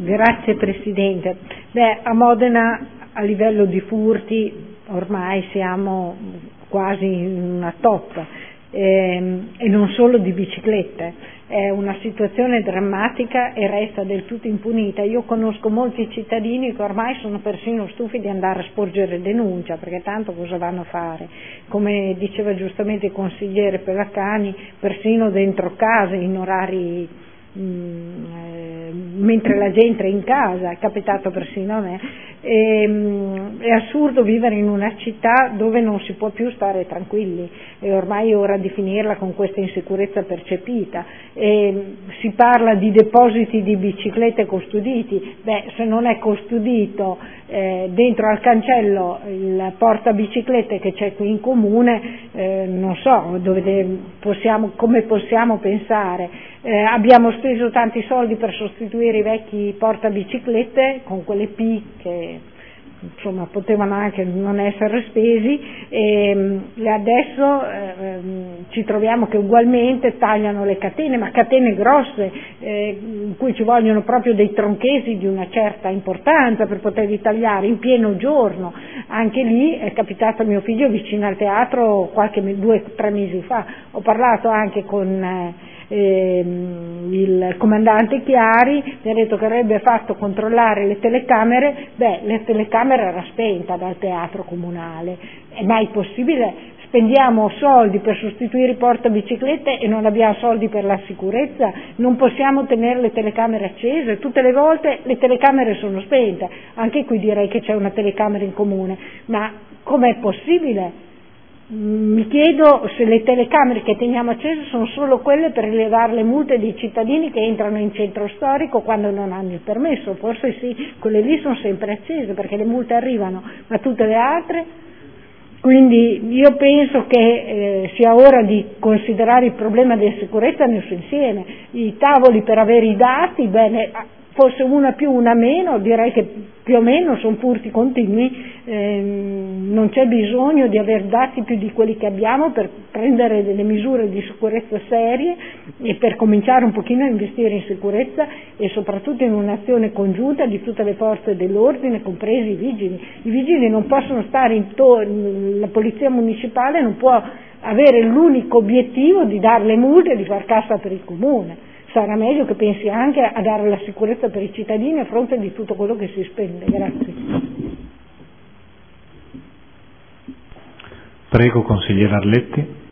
Grazie Presidente. A Modena a livello di furti ormai siamo quasi in una top e non solo di biciclette. È una situazione drammatica e resta del tutto impunita. Io conosco molti cittadini che ormai sono persino stufi di andare a sporgere denuncia, perché tanto cosa vanno a fare? Come diceva giustamente il consigliere Pelacani, persino dentro casa in orari mentre la gente è in casa, è capitato persino a me. È assurdo vivere in una città dove non si può più stare tranquilli, e ormai è ora di finirla con questa insicurezza percepita. Si parla di depositi di biciclette custoditi. Se non è custodito dentro al cancello il portabiciclette che c'è qui in comune, non so come possiamo pensare. Abbiamo speso tanti soldi per sostituire i vecchi portabiciclette con quelle P che insomma potevano anche non essere spesi, e adesso ci troviamo che ugualmente tagliano le catene, ma catene grosse in cui ci vogliono proprio dei tronchesi di una certa importanza per poterli tagliare in pieno giorno. Anche lì è capitato a mio figlio vicino al teatro 2 o 3 mesi fa. Ho parlato anche con il comandante Chiari, mi ha detto che avrebbe fatto controllare le telecamere. Le telecamere era spenta dal teatro comunale. È mai possibile? Spendiamo soldi per sostituire i portabiciclette e non abbiamo soldi per la sicurezza? Non possiamo tenere le telecamere accese? Tutte le volte le telecamere sono spente. Anche qui direi che c'è una telecamera in comune, ma com'è possibile? Mi chiedo se le telecamere che teniamo accese sono solo quelle per rilevare le multe dei cittadini che entrano in centro storico quando non hanno il permesso. Forse sì, quelle lì sono sempre accese perché le multe arrivano, ma tutte le altre? Quindi io penso che sia ora di considerare il problema della sicurezza nel suo insieme. I tavoli per avere i dati, forse una più, una meno, direi che più o meno sono furti continui, non c'è bisogno di avere dati più di quelli che abbiamo per prendere delle misure di sicurezza serie e per cominciare un pochino a investire in sicurezza e soprattutto in un'azione congiunta di tutte le forze dell'ordine, compresi i vigili. I vigili non possono stare la polizia municipale non può avere l'unico obiettivo di dare le multe e di far cassa per il comune. Sarà meglio che pensi anche a dare la sicurezza per i cittadini a fronte di tutto quello che si spende. Grazie. Prego, consigliere Arletti.